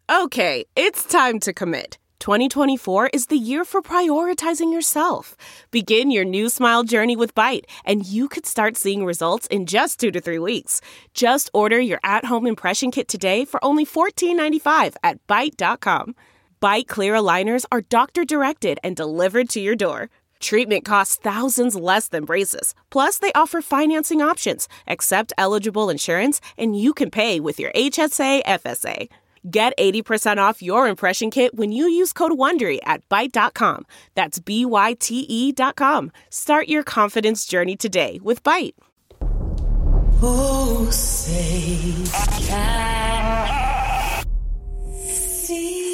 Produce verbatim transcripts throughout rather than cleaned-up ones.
Okay, it's time to commit. twenty twenty-four is the year for prioritizing yourself. Begin your new smile journey with Byte, and you could start seeing results in just two to three weeks. Just order your at-home impression kit today for only fourteen ninety-five at byte dot com. Byte clear aligners are doctor-directed and delivered to your door. Treatment costs thousands less than braces. Plus, they offer financing options, accept eligible insurance, and you can pay with your H S A F S A. Get eighty percent off your impression kit when you use code WONDERY at byte dot com. That's B Y T E dot com. Start your confidence journey today with Byte. Oh, say can see.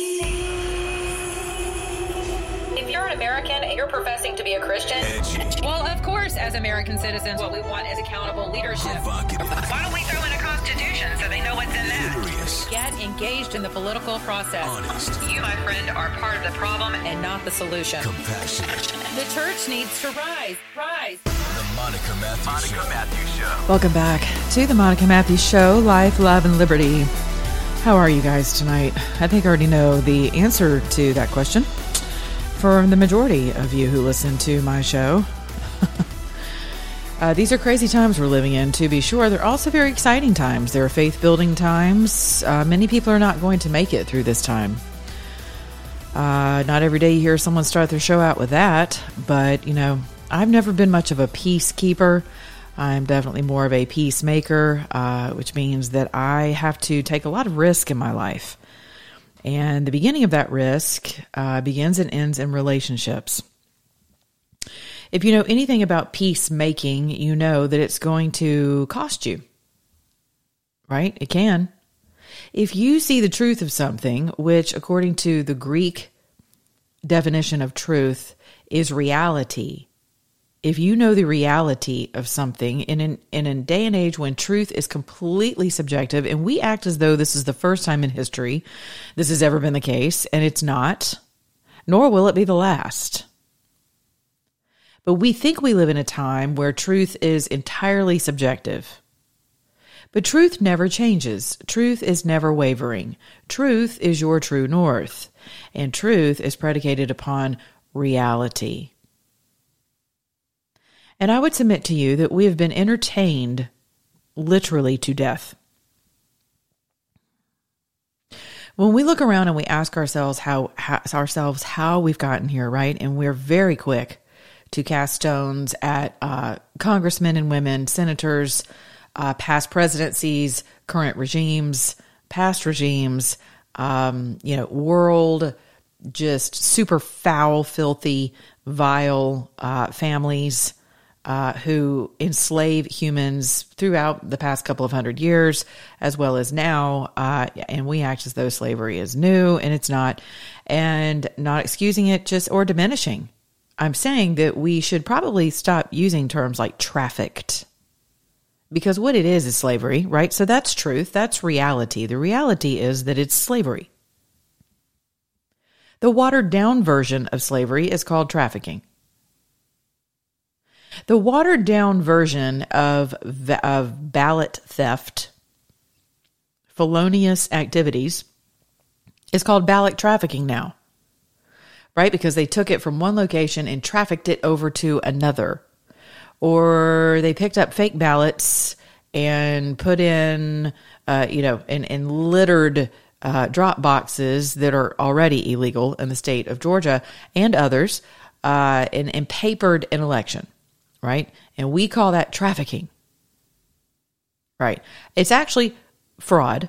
If you're an American and you're professing to be a Christian, well, of course, as American citizens, what we want is accountable leadership. Why don't we throw in a constitution so they know what's in there? Get engaged in the political process. Honest. You, my friend, are part of the problem and not the solution. Compassionate. The church needs to rise. Rise. The Monica Matthews Monica Show. Matthews Show. Welcome back to the Monica Matthews Show, Life, Love, and Liberty. How are you guys tonight? I think I already know the answer to that question for the majority of you who listen to my show. uh, these are crazy times we're living in, to be sure. They're also very exciting times. They're faith-building times. Uh, many people are not going to make it through this time. Uh, not every day you hear someone start their show out with that, but, you know, I've never been much of a peacekeeper. I'm definitely more of a peacemaker, uh, which means that I have to take a lot of risk in my life. And the beginning of that risk uh, begins and ends in relationships. If you know anything about peacemaking, you know that it's going to cost you, right? It can. If you see the truth of something, which according to the Greek definition of truth is reality, if you know the reality of something in, an, in a day and age when truth is completely subjective, and we act as though this is the first time in history this has ever been the case, and it's not, nor will it be the last. But we think we live in a time where truth is entirely subjective. But truth never changes. Truth is never wavering. Truth is your true north, and truth is predicated upon reality. And I would submit to you that we have been entertained literally to death. When we look around and we ask ourselves how, how ourselves how we've gotten here, right? And we're very quick to cast stones at uh, congressmen and women, senators, uh, past presidencies, current regimes, past regimes, um, you know, world, just super foul, filthy, vile uh, families. Uh, who enslave humans throughout the past couple of hundred years, as well as now, uh, and we act as though slavery is new, and it's not, and not excusing it just or diminishing. I'm saying that we should probably stop using terms like trafficked, because what it is is slavery, right? So that's truth, that's reality. The reality is that it's slavery. The watered down version of slavery is called trafficking. The watered down version of, of ballot theft, felonious activities, is called ballot trafficking now, right? Because they took it from one location and trafficked it over to another. Or they picked up fake ballots and put in, uh, you know, and, and littered uh, drop boxes that are already illegal in the state of Georgia and others, uh, and, and papered an election. Right? And we call that trafficking. Right? It's actually fraud.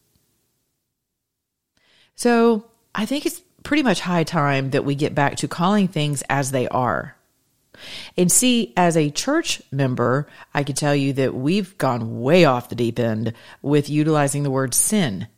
So I think it's pretty much high time that we get back to calling things as they are. And see, as a church member, I can tell you that we've gone way off the deep end with utilizing the word sin.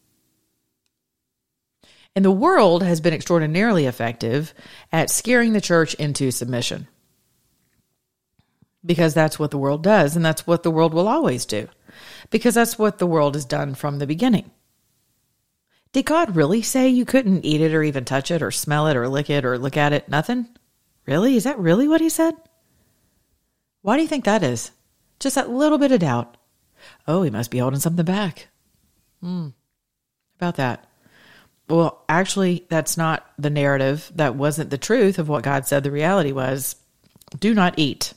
And the world has been extraordinarily effective at scaring the church into submission. Because that's what the world does, and that's what the world will always do. Because that's what the world has done from the beginning. Did God really say you couldn't eat it or even touch it or smell it or lick it or look at it? Nothing? Really? Is that really what he said? Why do you think that is? Just that little bit of doubt. Oh, he must be holding something back. Hmm. About that. Well, actually, that's not the narrative. That wasn't the truth of what God said the reality was. Do not eat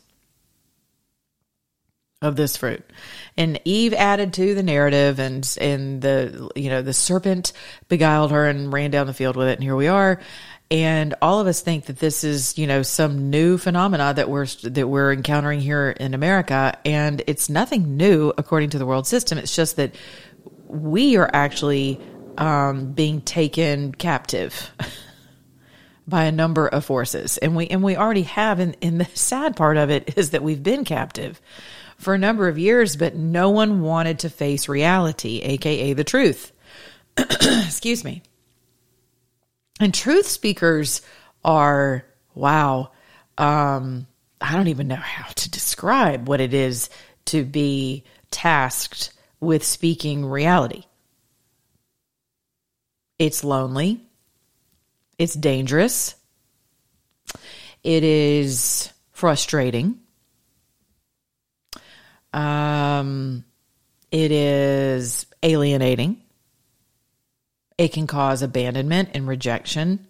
of this fruit. And Eve added to the narrative, and and the you know the serpent beguiled her and ran down the field with it, and here we are. And all of us think that this is, you know, some new phenomena that we're that we're encountering here in America, and it's nothing new according to the world system. It's just that we are actually um, being taken captive by a number of forces, and we and we already have. And, and the sad part of it is that we've been captive for a number of years, but no one wanted to face reality, aka the truth. Excuse me. And truth speakers are, wow, um, I don't even know how to describe what it is to be tasked with speaking reality. It's lonely. It's dangerous. It is frustrating. Um, it is alienating. It can cause abandonment and rejection.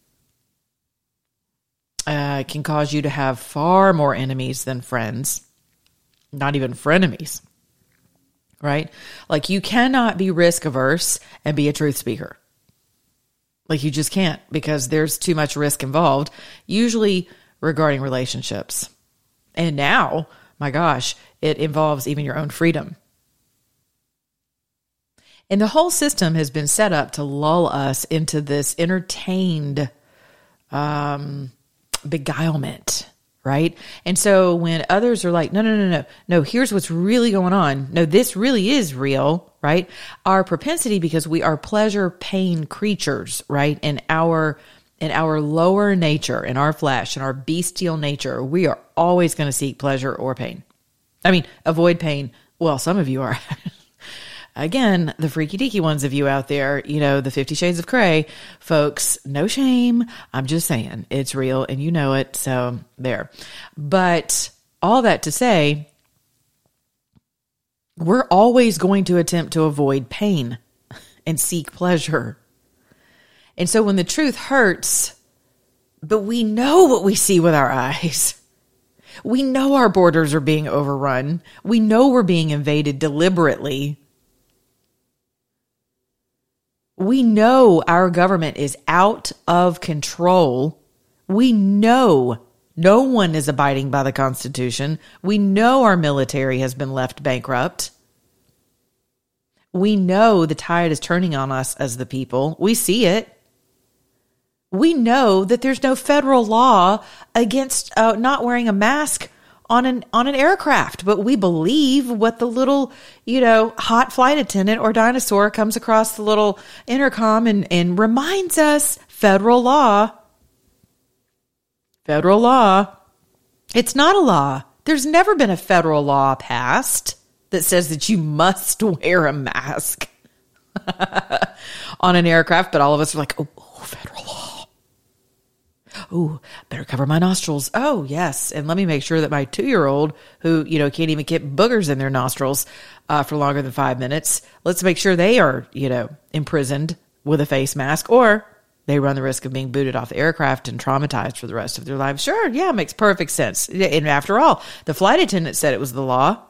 Uh, it can cause you to have far more enemies than friends, not even frenemies, right? Like, you cannot be risk averse and be a truth speaker. Like, you just can't, because there's too much risk involved, usually regarding relationships. And now, my gosh, it involves even your own freedom. And the whole system has been set up to lull us into this entertained um, beguilement, right? And so when others are like, no, no, no, no, no, here's what's really going on. No, this really is real, right? Our propensity, because we are pleasure pain creatures, right? In our in our lower nature, in our flesh, in our bestial nature, we are always going to seek pleasure or pain. I mean, avoid pain. Well, some of you are. Again, the freaky deaky ones of you out there, you know, the Fifty Shades of Grey folks, no shame. I'm just saying it's real and you know it. So there. But all that to say, we're always going to attempt to avoid pain and seek pleasure. And so when the truth hurts, but we know what we see with our eyes. We know our borders are being overrun. We know we're being invaded deliberately. We know our government is out of control. We know no one is abiding by the Constitution. We know our military has been left bankrupt. We know the tide is turning on us as the people. We see it. We know that there's no federal law against uh, not wearing a mask on an on an aircraft, but we believe what the little, you know, hot flight attendant or dinosaur comes across the little intercom and, and reminds us, federal law. Federal law. It's not a law. There's never been a federal law passed that says that you must wear a mask on an aircraft, but all of us are like, oh, oh federal law. Oh, better cover my nostrils. Oh, yes. And let me make sure that my two-year-old, who, you know, can't even get boogers in their nostrils uh, for longer than five minutes, let's make sure they are, you know, imprisoned with a face mask, or they run the risk of being booted off the aircraft and traumatized for the rest of their lives. Sure, yeah, makes perfect sense. And after all, the flight attendant said it was the law.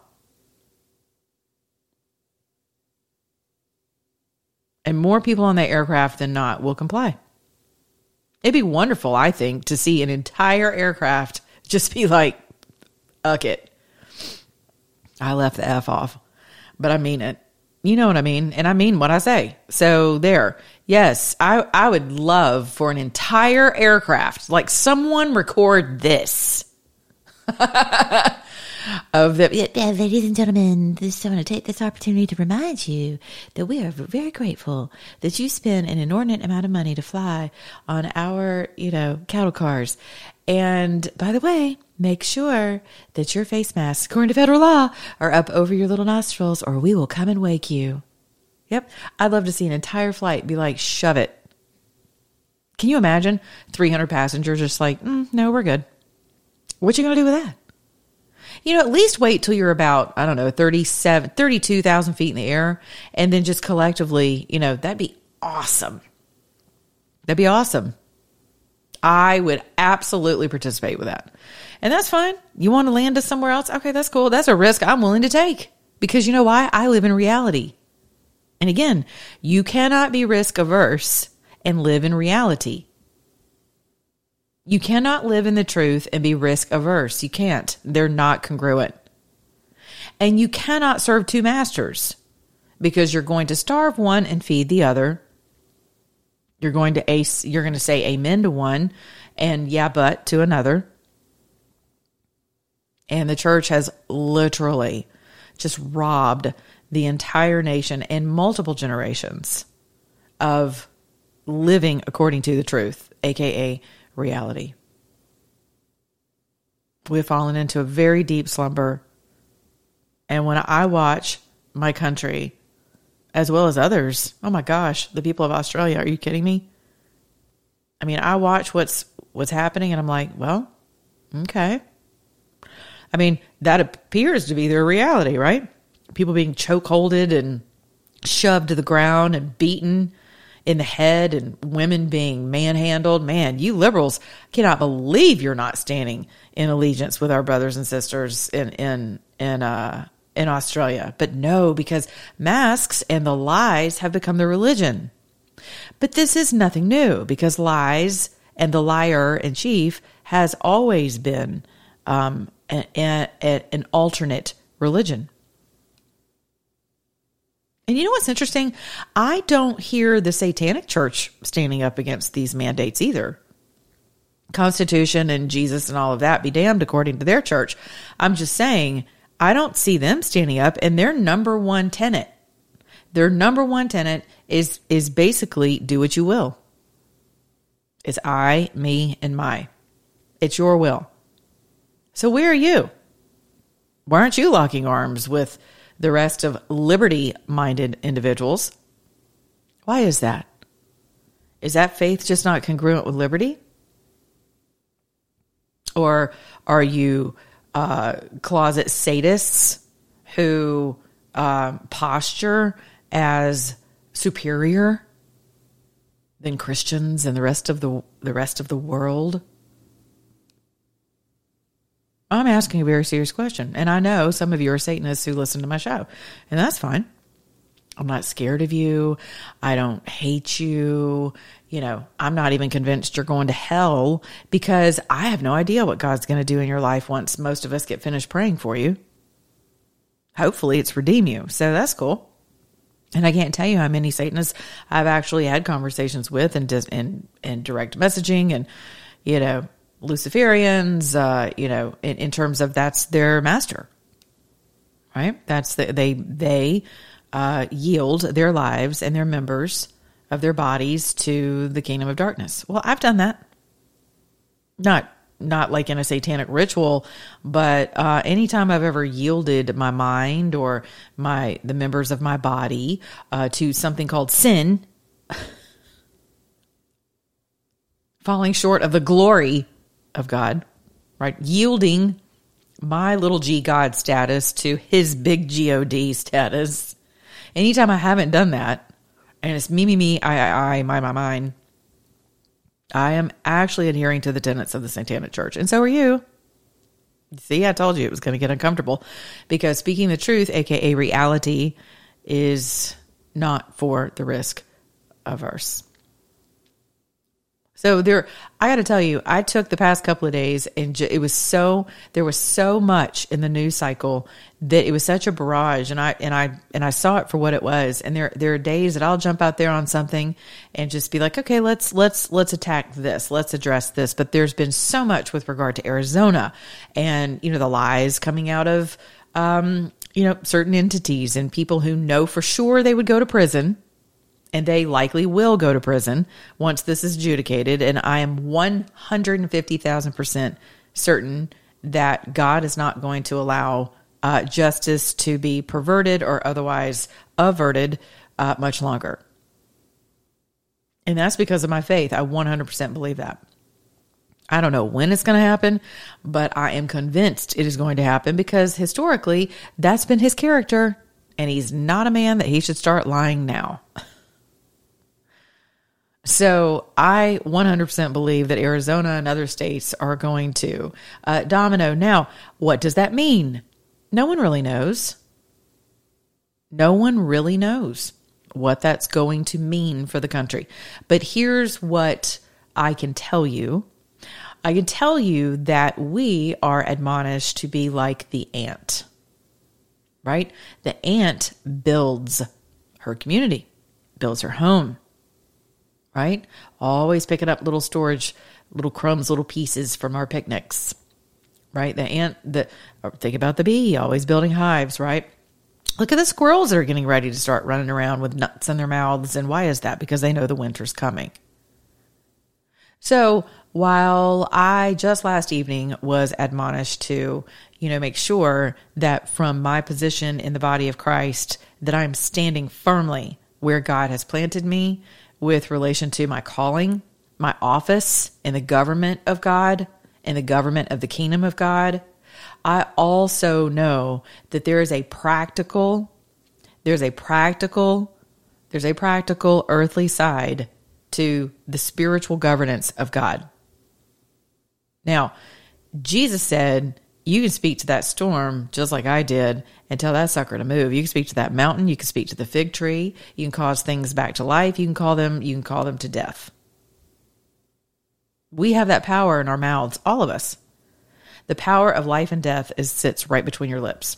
And more people on that aircraft than not will comply. It'd be wonderful, I think, to see an entire aircraft just be like, "Uck it. I left the F off." But I mean it. You know what I mean? And I mean what I say. So there. Yes, I, I would love for an entire aircraft, like someone record this. Of the, yeah, ladies and gentlemen, this, I want to take this opportunity to remind you that we are very grateful that you spend an inordinate amount of money to fly on our, you know, cattle cars. And by the way, make sure that your face masks, according to federal law, are up over your little nostrils, or we will come and wake you. Yep. I'd love to see an entire flight be like, shove it. Can you imagine three hundred passengers just like, mm, no, we're good. What you going to do with that? You know, at least wait till you're about, I don't know, thirty-seven, thirty-two thousand feet in the air, and then just collectively, you know, that'd be awesome. That'd be awesome. I would absolutely participate with that. And that's fine. You want to land us somewhere else? Okay, that's cool. That's a risk I'm willing to take. Because you know why? I live in reality. And again, you cannot be risk averse and live in reality. You cannot live in the truth and be risk averse. You can't. They're not congruent. And you cannot serve two masters, because you're going to starve one and feed the other. You're going to ace, you're going to say amen to one and yeah, but to another. And the church has literally just robbed the entire nation and multiple generations of living according to the truth, aka reality. We've fallen into a very deep slumber. And when I watch my country, as well as others, oh my gosh, the people of Australia, are you kidding me? I mean, I watch what's what's happening and I'm like, well, okay. I mean, that appears to be their reality, right? People being chokeholded and shoved to the ground and beaten in the head, and women being manhandled. Man, you liberals cannot believe you're not standing in allegiance with our brothers and sisters in in in uh in Australia. But no, because masks and the lies have become the religion. But this is nothing new, because lies and the liar in chief has always been um, a, a, a, an alternate religion. And you know what's interesting? I don't hear the Satanic Church standing up against these mandates either. Constitution and Jesus and all of that be damned according to their church. I'm just saying, I don't see them standing up, and their number one tenet, their number one tenet is, is basically do what you will. It's I, me, and my. It's your will. So where are you? Why aren't you locking arms with the rest of liberty-minded individuals? Why is that? Is that faith just not congruent with liberty? Or are you uh, closet sadists who uh, posture as superior than Christians and the rest of the the rest of the world? I'm asking a very serious question. And I know some of you are Satanists who listen to my show, and that's fine. I'm not scared of you. I don't hate you. You know, I'm not even convinced you're going to hell, because I have no idea what God's going to do in your life once most of us get finished praying for you. Hopefully it's redeem you. So that's cool. And I can't tell you how many Satanists I've actually had conversations with and in, in direct messaging and, you know, Luciferians, uh, you know, in, in terms of that's their master, right? That's the, they, they, uh, yield their lives and their members of their bodies to the kingdom of darkness. Well, I've done that. Not, not like in a satanic ritual, but, uh, anytime I've ever yielded my mind or my, the members of my body, uh, to something called sin, falling short of the glory of God, right? Yielding my little g God status to his big G O D status. Anytime I haven't done that, and it's me, me, me, I, I, I, my, my, mine, I am actually adhering to the tenets of the Satanic Church. And so are you. See, I told you it was going to get uncomfortable, because speaking the truth, aka reality, is not for the risk averse. So there, I got to tell you, I took the past couple of days and j- it was so, there was so much in the news cycle that it was such a barrage, and I, and I, and I saw it for what it was. And there, there are days that I'll jump out there on something and just be like, okay, let's, let's, let's attack this. Let's address this. But there's been so much with regard to Arizona and, you know, the lies coming out of, um, you know, certain entities and people who know for sure they would go to prison. And they likely will go to prison once this is adjudicated. And I am one hundred fifty thousand percent certain that God is not going to allow uh, justice to be perverted or otherwise averted uh, much longer. And that's because of my faith. I one hundred percent believe that. I don't know when it's going to happen, but I am convinced it is going to happen, because historically that's been his character, and he's not a man that he should start lying now. So I one hundred percent believe that Arizona and other states are going to uh, domino. Now, what does that mean? No one really knows. No one really knows what that's going to mean for the country. But here's what I can tell you. I can tell you that we are admonished to be like the ant, right? The ant builds her community, builds her home, right? Always picking up little storage, little crumbs, little pieces from our picnics, right? The ant, the think about the bee, always building hives, right? Look at the squirrels that are getting ready to start running around with nuts in their mouths. And why is that? Because they know the winter's coming. So while I just last evening was admonished to, you know, make sure that from my position in the body of Christ, that I'm standing firmly where God has planted me with relation to my calling, my office in the government of God, in the government of the kingdom of God, I also know that there is a practical, there's a practical, there's a practical earthly side to the spiritual governance of God. Now, Jesus said, you can speak to that storm just like I did and tell that sucker to move. You can speak to that mountain. You can speak to the fig tree. You can cause things back to life. You can call them, you can call them to death. We have that power in our mouths, all of us. The power of life and death is sits right between your lips.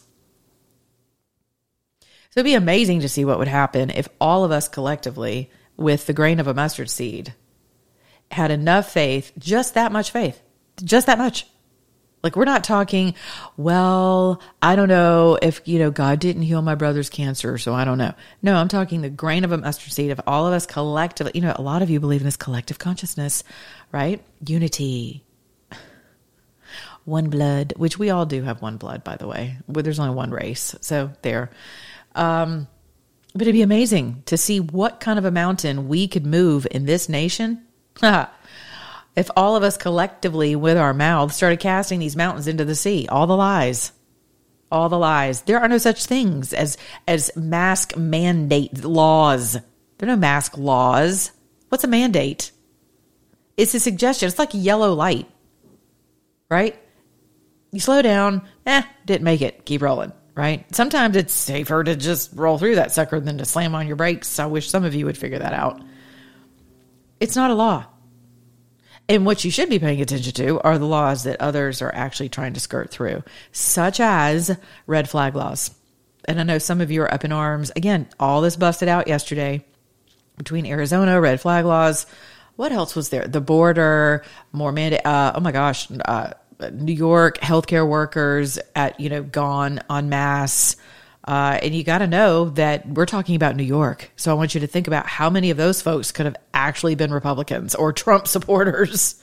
So it'd be amazing to see what would happen if all of us collectively, with the grain of a mustard seed, had enough faith, just that much faith, just that much. Like, we're not talking, well, I don't know if, you know, God didn't heal my brother's cancer, so I don't know. No, I'm talking the grain of a mustard seed of all of us collectively. You know, a lot of you believe in this collective consciousness, right? Unity. One blood, which we all do have one blood, by the way. But there's only one race, so there. Um, but it'd be amazing to see what kind of a mountain we could move in this nation. If all of us collectively with our mouths started casting these mountains into the sea, all the lies, all the lies. There are no such things as, as mask mandate laws. There are no mask laws. What's a mandate? It's a suggestion. It's like a yellow light, right? You slow down, eh, didn't make it. Keep rolling, right? Sometimes it's safer to just roll through that sucker than to slam on your brakes. I wish some of you would figure that out. It's not a law. And what you should be paying attention to are the laws that others are actually trying to skirt through, such as red flag laws. And I know some of you are up in arms. Again, all this busted out yesterday between Arizona, red flag laws. What else was there? The border, more mandate. Uh, oh my gosh. Uh, New York healthcare workers at, you know, gone en masse. Uh, and you got to know that we're talking about New York. So I want you to think about how many of those folks could have actually been Republicans or Trump supporters.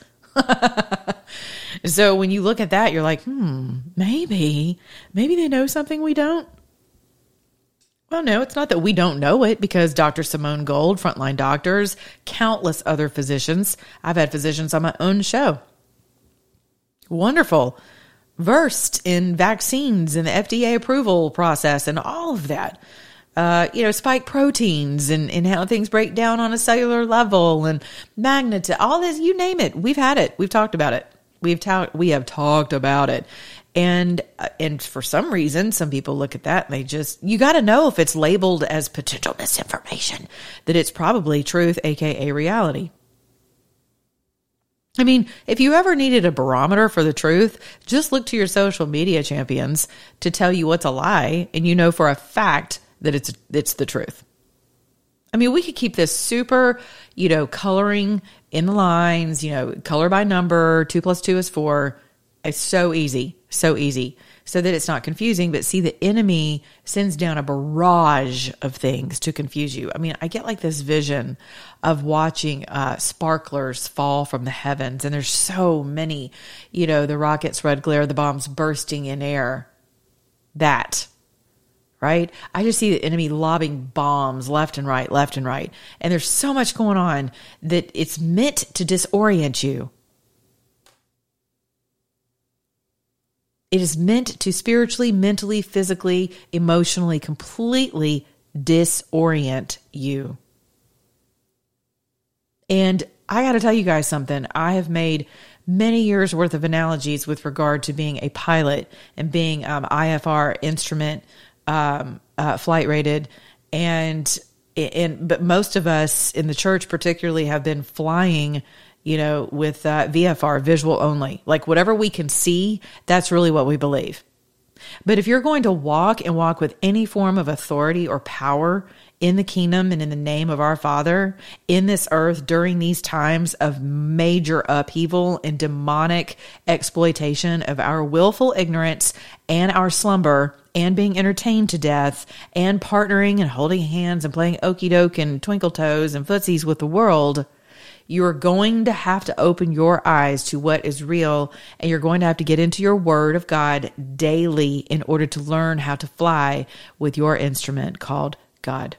So when you look at that, you're like, hmm, maybe, maybe they know something we don't. Well, no, it's not that we don't know it, because Doctor Simone Gold, frontline doctors, countless other physicians. I've had physicians on my own show. Wonderful, versed in vaccines and the F D A approval process and all of that. Uh, you know, spike proteins and, and how things break down on a cellular level and magnet, all this, you name it. We've had it. We've talked about it. We've talked, we have talked about it. And, uh, and for some reason, some people look at that and they just, you got to know if it's labeled as potential misinformation, that it's probably truth, A K A reality. I mean, if you ever needed a barometer for the truth, just look to your social media champions to tell you what's a lie, and you know for a fact that it's it's the truth. I mean, we could keep this super, you know, coloring in the lines, you know, color by number, two plus two is four. It's so easy, so easy, so that it's not confusing. But see, the enemy sends down a barrage of things to confuse you. I mean, I get like this vision of watching uh, sparklers fall from the heavens, and there's so many, you know, the rockets, red glare, the bombs bursting in air. That, right? I just see the enemy lobbing bombs left and right, left and right. And there's so much going on that it's meant to disorient you. It is meant to spiritually, mentally, physically, emotionally, completely disorient you. And I got to tell you guys something. I have made many years worth of analogies with regard to being a pilot and being um, I F R instrument um, uh, flight rated. And, and, but most of us in the church particularly have been flying, you know, with uh, V F R, visual only. Like whatever we can see, that's really what we believe. But if you're going to walk and walk with any form of authority or power in the kingdom and in the name of our Father in this earth during these times of major upheaval and demonic exploitation of our willful ignorance and our slumber and being entertained to death and partnering and holding hands and playing okie doke and twinkle toes and footsies with the world, you're going to have to open your eyes to what is real, and you're going to have to get into your word of God daily in order to learn how to fly with your instrument called God.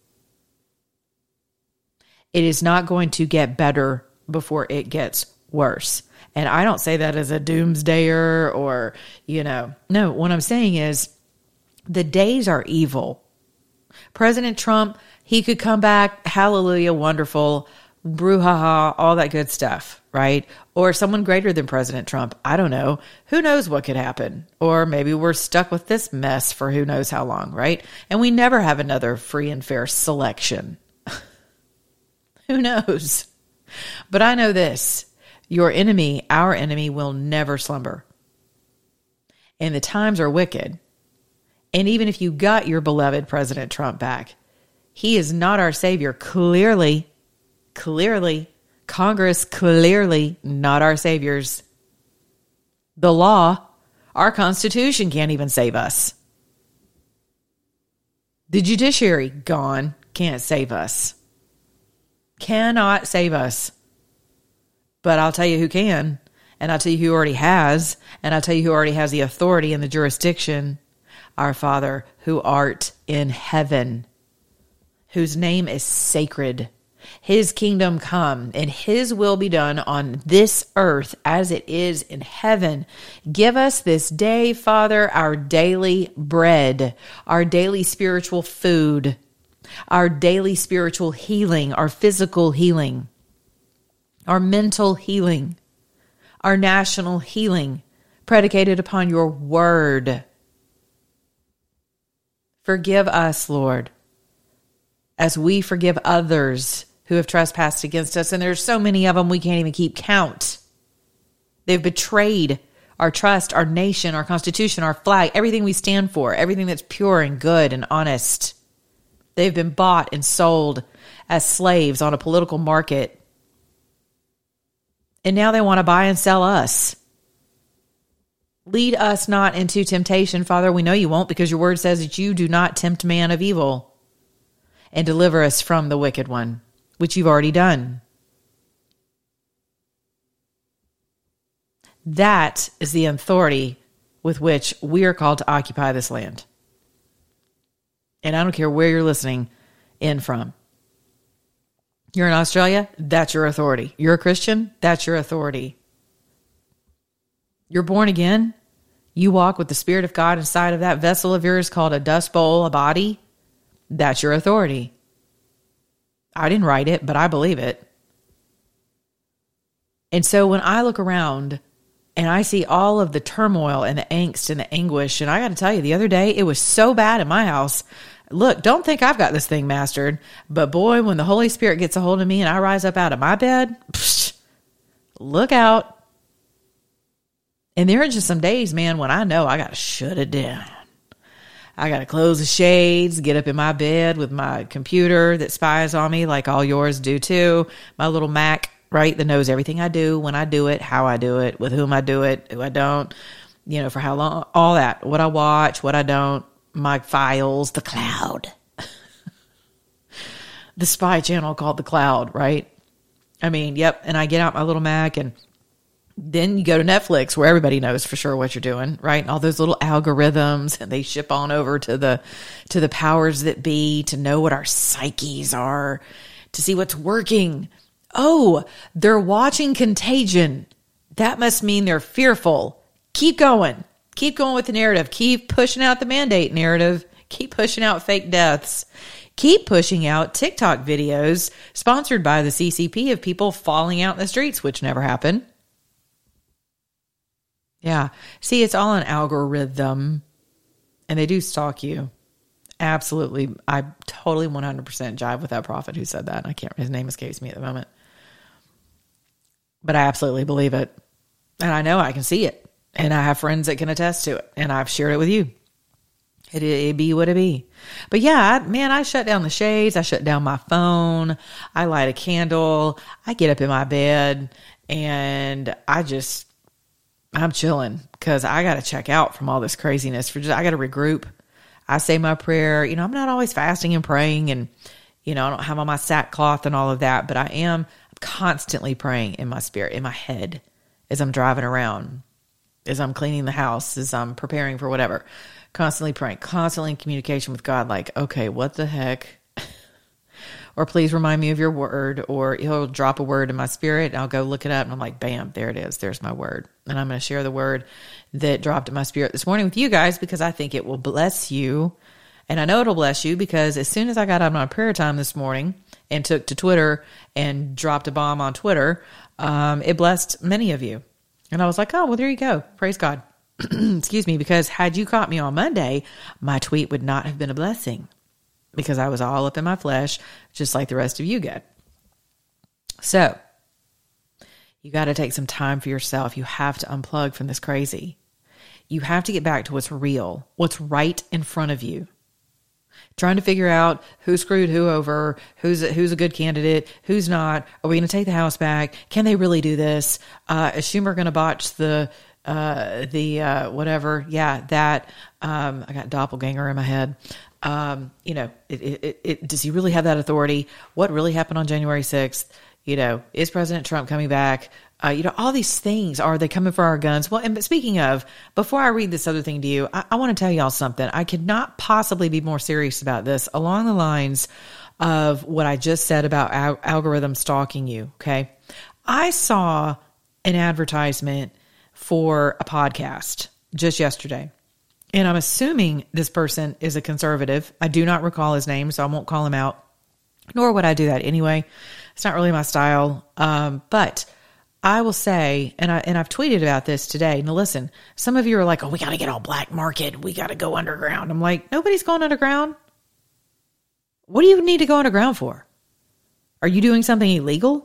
It is not going to get better before it gets worse. And I don't say that as a doomsdayer or, you know, no, what I'm saying is the days are evil. President Trump, he could come back, hallelujah, wonderful, brouhaha, all that good stuff, right? Or someone greater than President Trump. I don't know. Who knows what could happen? Or maybe we're stuck with this mess for who knows how long, right? And we never have another free and fair selection. Who knows? But I know this. Your enemy, our enemy, will never slumber. And the times are wicked. And even if you got your beloved President Trump back, he is not our savior. Clearly, clearly, Congress, clearly not our saviors. The law, our Constitution can't even save us. The judiciary, gone, can't save us. Cannot save us. But I'll tell you who can, and I'll tell you who already has, and I'll tell you who already has the authority and the jurisdiction. Our Father who art in heaven, whose name is sacred. His kingdom come, and his will be done on this earth as it is in heaven. Give us this day, Father, our daily bread, our daily spiritual food, our daily spiritual healing, our physical healing, our mental healing, our national healing, predicated upon your word. Forgive us, Lord, as we forgive others who have trespassed against us. And there's so many of them we can't even keep count. They've betrayed our trust, our nation, our Constitution, our flag, everything we stand for, everything that's pure and good and honest. They've been bought and sold as slaves on a political market. And now they want to buy and sell us. Lead us not into temptation, Father. We know you won't, because your word says that you do not tempt man of evil. And deliver us from the wicked one, which you've already done. That is the authority with which we are called to occupy this land. And I don't care where you're listening in from. You're in Australia, that's your authority. You're a Christian, that's your authority. You're born again, you walk with the Spirit of God inside of that vessel of yours called a dust bowl, a body, that's your authority. I didn't write it, but I believe it. And so when I look around and I see all of the turmoil and the angst and the anguish, and I got to tell you, the other day, it was so bad in my house. Look, don't think I've got this thing mastered, but boy, when the Holy Spirit gets a hold of me and I rise up out of my bed, psh, look out. And there are just some days, man, when I know I got to shut it down. I got to close the shades, get up in my bed with my computer that spies on me like all yours do too. My little Mac, right, that knows everything I do, when I do it, how I do it, with whom I do it, who I don't, you know, for how long, all that, what I watch, what I don't, my files, the cloud. The spy channel called the cloud, right? I mean, yep, and I get out my little Mac, and then you go to Netflix, where everybody knows for sure what you're doing, right? And all those little algorithms, and they ship on over to the to the powers that be to know what our psyches are, to see what's working. Oh, they're watching Contagion. That must mean they're fearful. Keep going. Keep going with the narrative. Keep pushing out the mandate narrative. Keep pushing out fake deaths. keep pushing out TikTok videos sponsored by the C C P of people falling out in the streets, which never happened. Yeah. See, it's all an algorithm, and they do stalk you. Absolutely. I totally one hundred percent jive with that prophet who said that. I can't, his name escapes me at the moment. But I absolutely believe it. And I know I can see it. And I have friends that can attest to it. And I've shared it with you. It, it be what it be. But yeah, I, man, I shut down the shades. I shut down my phone. I light a candle. I get up in my bed. And I just, I'm chilling. Because I got to check out from all this craziness. For just, I got to regroup. I say my prayer. You know, I'm not always fasting and praying. And, you know, I don't have on my sackcloth and all of that. But I am constantly praying in my spirit, in my head, as I'm driving around, as I'm cleaning the house, as I'm preparing for whatever. Constantly praying, constantly in communication with God, like, okay, what the heck? Or please remind me of your word. Or he'll drop a word in my spirit, and I'll go look it up, and I'm like, bam, there it is. There's my word. And I'm going to share the word that dropped in my spirit this morning with you guys, because I think it will bless you. And I know it'll bless you, because as soon as I got out of my prayer time this morning and took to Twitter and dropped a bomb on Twitter, um, it blessed many of you. And I was like, oh, well, there you go. Praise God. Excuse me, because had you caught me on Monday, my tweet would not have been a blessing, because I was all up in my flesh, just like the rest of you get. So you got to take some time for yourself. You have to unplug from this crazy. You have to get back to what's real, what's right in front of you. Trying to figure out who screwed who over, who's a, who's a good candidate, who's not. Are we going to take the House back? Can they really do this? Uh, is Schumer going to botch the uh, the uh, whatever? Yeah, that. Um, I got doppelganger in my head. Um, you know, it, it, it, does he really have that authority? What really happened on January sixth? You know, is President Trump coming back? Uh, you know, all these things. Are they coming for our guns? Well, and but speaking of, before I read this other thing to you, I, I want to tell y'all something. I could not possibly be more serious about this, along the lines of what I just said about al- algorithm stalking you. Okay. I saw an advertisement for a podcast just yesterday, and I'm assuming this person is a conservative. I do not recall his name, so I won't call him out, nor would I do that anyway. It's not really my style. Um, but I will say, and I, and I've tweeted about this today. Now listen, some of you are like, oh, we got to get all black market. We got to go underground. I'm like, nobody's going underground. What do you need to go underground for? Are you doing something illegal?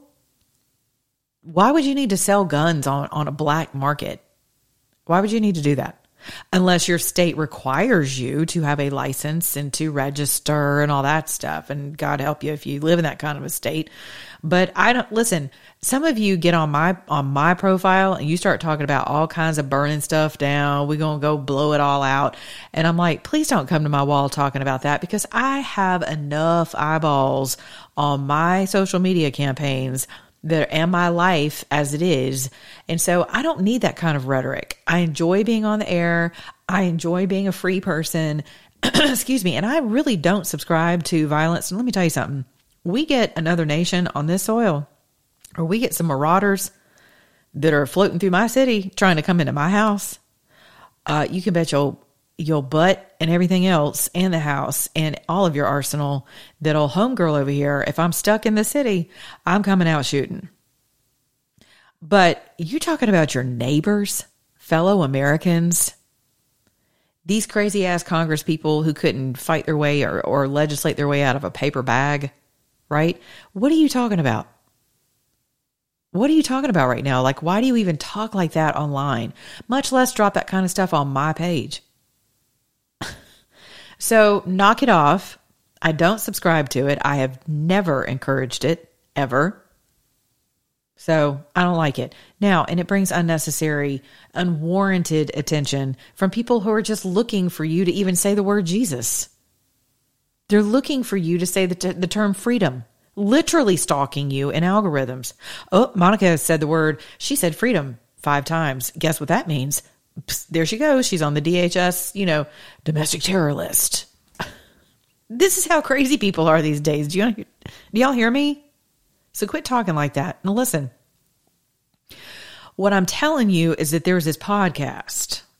Why would you need to sell guns on, on a black market? Why would you need to do that? Unless your state requires you to have a license and to register and all that stuff. And God help you if you live in that kind of a state. But I don't, listen, some of you get on my, on my profile and you start talking about all kinds of burning stuff down. We're going to go blow it all out. And I'm like, please don't come to my wall talking about that, because I have enough eyeballs on my social media campaigns that and my life as it is. And so I don't need that kind of rhetoric. I enjoy being on the air. I enjoy being a free person. Excuse me. And I really don't subscribe to violence. And let me tell you something. We get another nation on this soil, or we get some marauders that are floating through my city trying to come into my house. Uh, you can bet your, your butt and everything else, and the house and all of your arsenal, that old homegirl over here, if I'm stuck in the city, I'm coming out shooting. But you talking about your neighbors, fellow Americans, these crazy ass Congress people who couldn't fight their way or, or legislate their way out of a paper bag, right? What are you talking about? What are you talking about right now? Like, why do you even talk like that online? Much less drop that kind of stuff on my page. So knock it off. I don't subscribe to it. I have never encouraged it, ever. So I don't like it. Now, and it brings unnecessary, unwarranted attention from people who are just looking for you to even say the word Jesus. They're looking for you to say the, t- the term freedom, literally stalking you in algorithms. Oh, Monica said the word, she said freedom five times. Guess what that means? Psst, there she goes. She's on the D H S, you know, domestic terror list. This is how crazy people are these days. Do, you, do y'all hear me? So quit talking like that. Now listen, what I'm telling you is that there's this podcast,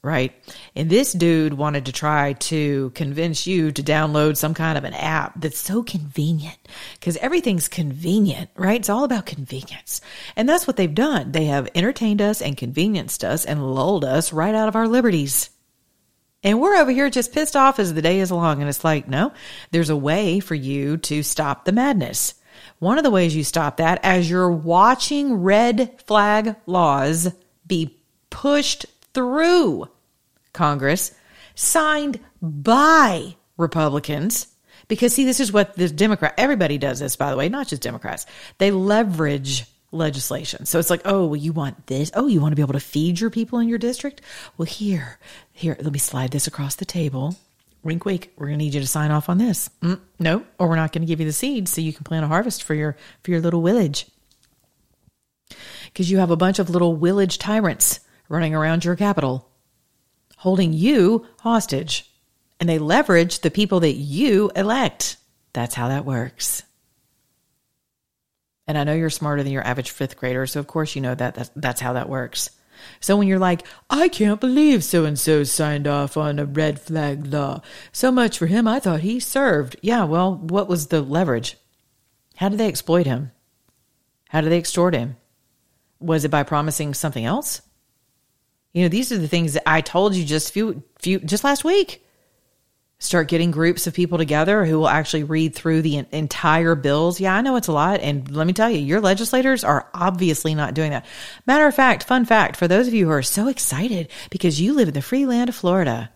right? And this dude wanted to try to convince you to download some kind of an app that's so convenient, because everything's convenient, right? It's all about convenience. And that's what they've done. They have entertained us and convenienced us and lulled us right out of our liberties. And we're over here just pissed off as the day is long. And it's like, no, there's a way for you to stop the madness. One of the ways you stop that, as you're watching red flag laws be pushed through Congress, signed by Republicans, because see, this is what the Democrat, everybody does this, by the way, not just Democrats. They leverage legislation. So it's like, oh, well, you want this? Oh, you want to be able to feed your people in your district? Well, here, here, let me slide this across the table. Wink, wink. We're going to need you to sign off on this. Mm, no, or we're not going to give you the seeds so you can plant a harvest for your, for your little village. Because you have a bunch of little village tyrants running around your capital, holding you hostage. And they leverage the people that you elect. That's how that works. And I know you're smarter than your average fifth grader, so of course you know that that's, that's how that works. So when you're like, I can't believe so-and-so signed off on a red flag law. So much for him, I thought he served. Yeah, well, what was the leverage? How did they exploit him? How did they extort him? Was it by promising something else? You know, these are the things that I told you just few, few, just last week. Start getting groups of people together who will actually read through the entire bills. Yeah, I know it's a lot. And let me tell you, your legislators are obviously not doing that. Matter of fact, fun fact, for those of you who are so excited because you live in the free land of Florida.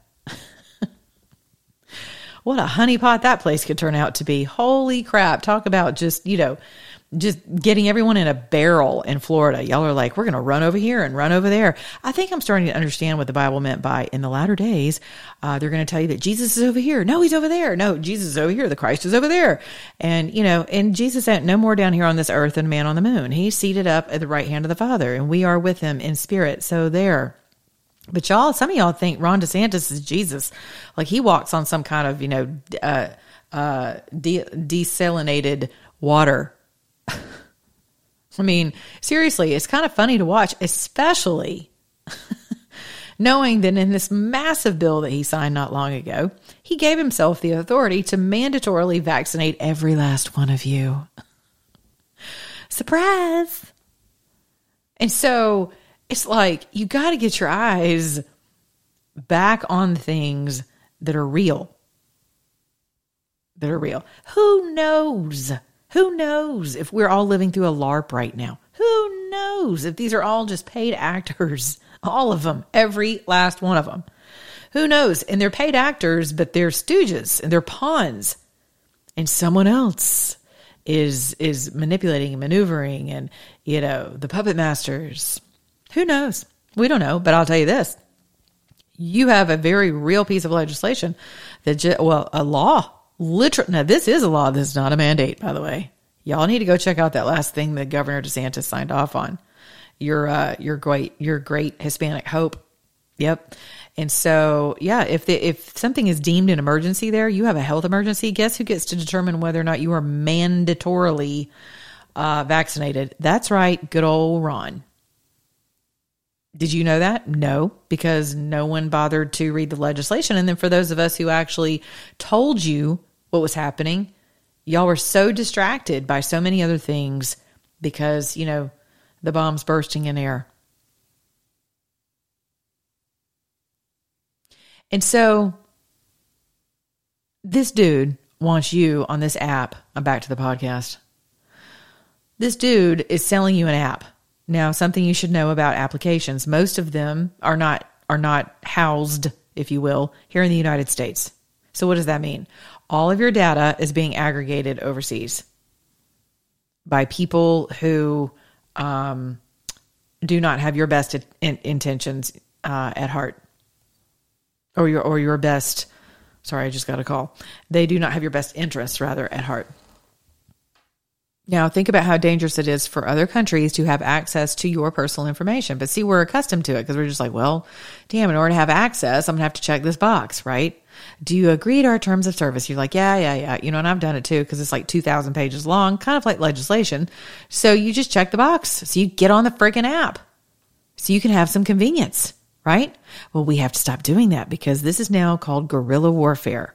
What a honeypot that place could turn out to be. Holy crap. Talk about just, you know, just getting everyone in a barrel in Florida. Y'all are like, we're going to run over here and run over there. I think I'm starting to understand what the Bible meant by in the latter days. Uh, they're going to tell you that Jesus is over here. No, he's over there. No, Jesus is over here. The Christ is over there. And, you know, and Jesus ain't no more down here on this earth than man on the moon. He's seated up at the right hand of the Father, and we are with him in spirit. So there. But y'all, some of y'all think Ron DeSantis is Jesus. Like he walks on some kind of, you know, uh, uh, de- desalinated water. I mean, seriously, it's kind of funny to watch, especially knowing that in this massive bill that he signed not long ago, he gave himself the authority to mandatorily vaccinate every last one of you. Surprise! And so it's like, you got to get your eyes back on things that are real. That are real. Who knows? Who knows if we're all living through a LARP right now? Who knows if these are all just paid actors? All of them. Every last one of them. Who knows? And they're paid actors, but they're stooges and they're pawns. And someone else is is manipulating and maneuvering and, you know, the puppet masters. Who knows? We don't know, but I'll tell you this. You have a very real piece of legislation that, ju- well, a law. Literally, now this is a law. This is not a mandate, by the way. Y'all need to go check out that last thing that Governor DeSantis signed off on. Your, uh, your great, your great Hispanic hope. Yep. And so, yeah, if the, if something is deemed an emergency there, you have a health emergency. Guess who gets to determine whether or not you are mandatorily uh, vaccinated? That's right. Good old Ron. Did you know that? No, because no one bothered to read the legislation. And then for those of us who actually told you what was happening, y'all were so distracted by so many other things because, you know, the bombs bursting in air. And so this dude wants you on this app. I'm back to the podcast. This dude is selling you an app. Now, something you should know about applications. Most of them are not are not housed, if you will, here in the United States. So what does that mean? All of your data is being aggregated overseas by people who um, do not have your best in, intentions uh, at heart, or your or your best. Sorry, I just got a call. They do not have your best interests, rather, at heart. Now, think about how dangerous it is for other countries to have access to your personal information. But see, we're accustomed to it because we're just like, well, damn, in order to have access, I'm going to have to check this box, right? Do you agree to our terms of service? You're like, yeah, yeah, yeah. You know, and I've done it too because it's like two thousand pages long, kind of like legislation. So you just check the box. So you get on the freaking app so you can have some convenience. right? Well, we have to stop doing that because this is now called guerrilla warfare.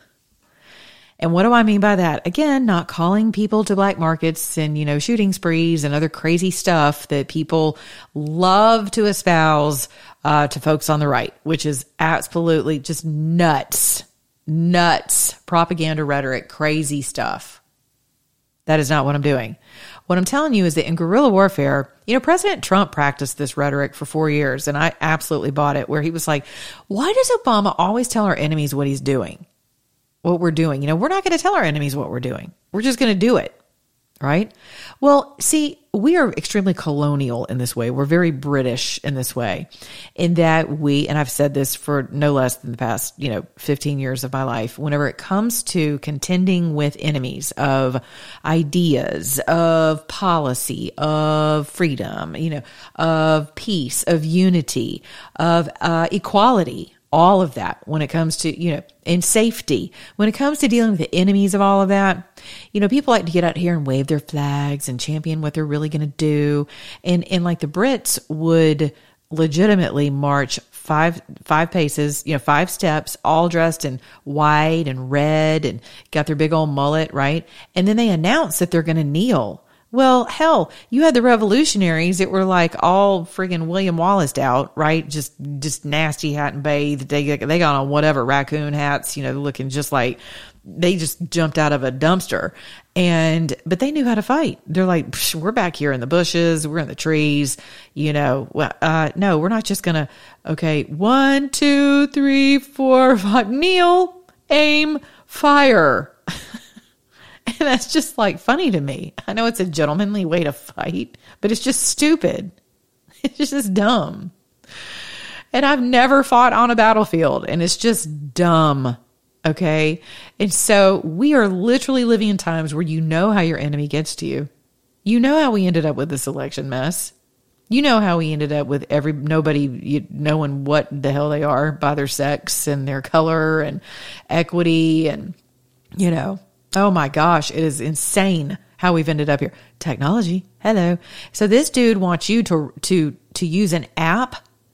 And what do I mean by that? Again, not calling people to black markets and, you know, shooting sprees and other crazy stuff that people love to espouse uh, to folks on the right, which is absolutely just nuts, nuts, propaganda rhetoric, crazy stuff. That is not what I'm doing. What I'm telling you is that in guerrilla warfare, you know, President Trump practiced this rhetoric for four years, and I absolutely bought it, where he was like, why does Obama always tell our enemies what he's doing? What we're doing. You know, we're not going to tell our enemies what we're doing. We're just going to do it. Right? Well, see, we are extremely colonial in this way. We're very British in this way, in that we, and I've said this for no less than the past, you know, fifteen years of my life, whenever it comes to contending with enemies of ideas, of policy, of freedom, you know, of peace, of unity, of uh, equality, all of that, when it comes to, you know, in safety, when it comes to dealing with the enemies of all of that, you know, people like to get out here and wave their flags and champion what they're really going to do. And, and like the Brits would legitimately march five, five paces, you know, five steps, all dressed in white and red and got their big old mullet, right? And then they announce that they're going to kneel. Well, hell, you had the revolutionaries that were like all friggin' William Wallace out, right? Just, just nasty hat and bathed. They, they got on whatever raccoon hats, you know, looking just like they just jumped out of a dumpster. And, but they knew how to fight. They're like, we're back here in the bushes. We're in the trees, you know, well, uh, no, we're not just going to, okay, one, two, three, four, five, kneel, aim, fire. And that's just like funny to me. I know it's a gentlemanly way to fight, but it's just stupid. It's just as dumb. And I've never fought on a battlefield, and it's just dumb. Okay. And so we are literally living in times where you know how your enemy gets to you. You know how we ended up with this election mess. You know how we ended up with every nobody you, knowing what the hell they are by their sex and their color and equity and, you know, oh my gosh, it is insane how we've ended up here. Technology. Hello. So this dude wants you to, to, to use an app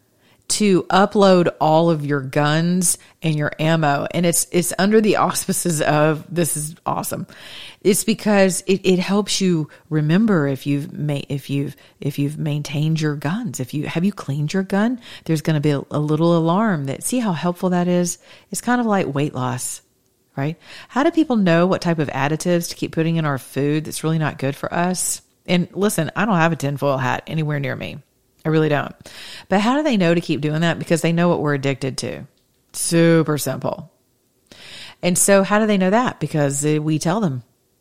to upload all of your guns and your ammo. And it's, it's under the auspices of, this is awesome. It's because it, it helps you remember if you've made, if you've, if you've maintained your guns, if you, have you cleaned your gun? There's going to be a, a little alarm that, see how helpful that is? It's kind of like weight loss. Right? How do people know what type of additives to keep putting in our food that's really not good for us? And listen, I don't have a tinfoil hat anywhere near me. I really don't. But how do they know to keep doing that? Because they know what we're addicted to. Super simple. And so how do they know that? Because we tell them.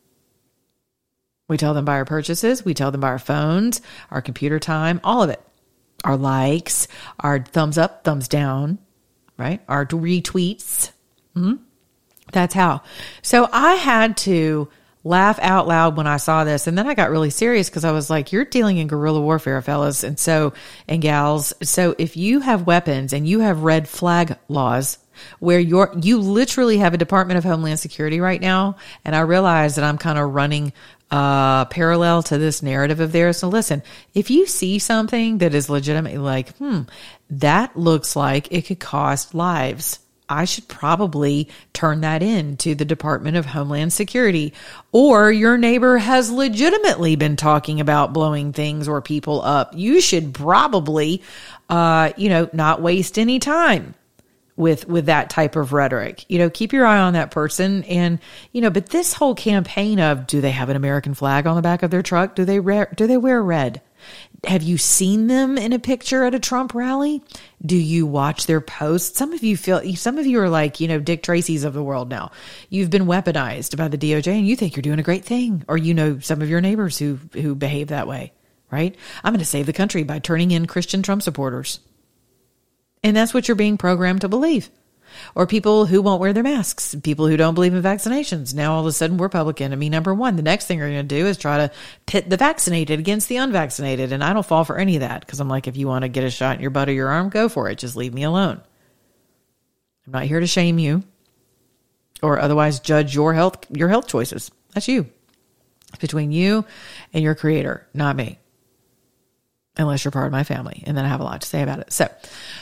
We tell them by our purchases. We tell them by our phones, our computer time, all of it. Our likes, our thumbs up, thumbs down, right? Our retweets. Mm-hmm. That's how. So I had to laugh out loud when I saw this. And then I got really serious because I was like, you're dealing in guerrilla warfare, fellas. And so, and gals. So if you have weapons and you have red flag laws where you're, you literally have a Department of Homeland Security right now. And I realize that I'm kind of running uh, parallel to this narrative of theirs. So listen, if you see something that is legitimately like, hmm, that looks like it could cost lives, I should probably turn that in to the Department of Homeland Security. Or your neighbor has legitimately been talking about blowing things or people up. You should probably, uh, you know, not waste any time with, with that type of rhetoric. You know, keep your eye on that person. And, you know, but this whole campaign of, do they have an American flag on the back of their truck? Do they, re- do they wear red? Have you seen them in a picture at a Trump rally? Do you watch their posts? Some of you feel, some of you are like, you know, Dick Tracy's of the world now. You've been weaponized by the D O J and you think you're doing a great thing. Or you know some of your neighbors who, who behave that way, right? I'm going to save the country by turning in Christian Trump supporters. And that's what you're being programmed to believe. Or people who won't wear their masks, people who don't believe in vaccinations. Now all of a sudden we're public enemy number one. The next thing you're going to do is try to pit the vaccinated against the unvaccinated. And I don't fall for any of that because I'm like, if you want to get a shot in your butt or your arm, go for it. Just leave me alone. I'm not here to shame you or otherwise judge your health, your health choices. That's you. It's between you and your creator, not me. Unless you're part of my family. And then I have a lot to say about it. So,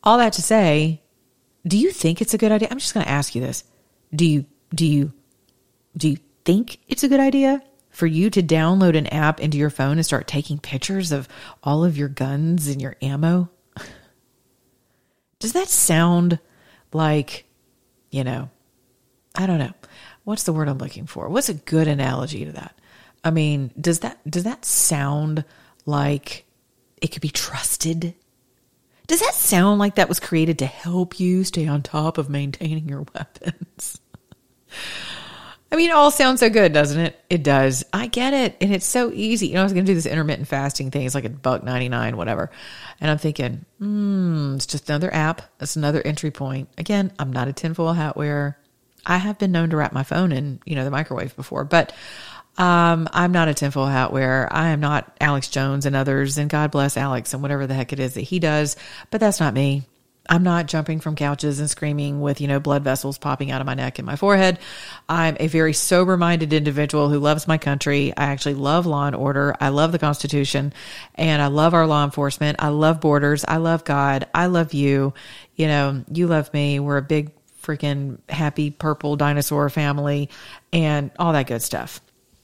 all that to say, do you think it's a good idea? I'm just going to ask you this. Do you, do you, do you think it's a good idea for you to download an app into your phone and start taking pictures of all of your guns and your ammo? Does that sound like, you know, I don't know. What's the word I'm looking for? What's a good analogy to that? I mean, does that, does that sound like it could be trusted? Does that sound like that was created to help you stay on top of maintaining your weapons? I mean, it all sounds so good, doesn't it? It does. I get it. And it's so easy. You know, I was going to do this intermittent fasting thing. It's like a buck ninety-nine, whatever. And I'm thinking, hmm, it's just another app. It's another entry point. Again, I'm not a tinfoil hat wearer. I have been known to wrap my phone in, you know, the microwave before, but um, I'm not a tinfoil hat wearer. I am not Alex Jones and others, and God bless Alex and whatever the heck it is that he does, but that's not me. I'm not jumping from couches and screaming with, you know, blood vessels popping out of my neck and my forehead. I'm a very sober-minded individual who loves my country. I actually love law and order. I love the Constitution, and I love our law enforcement. I love borders. I love God. I love you. You know, you love me. We're a big freaking happy purple dinosaur family and all that good stuff.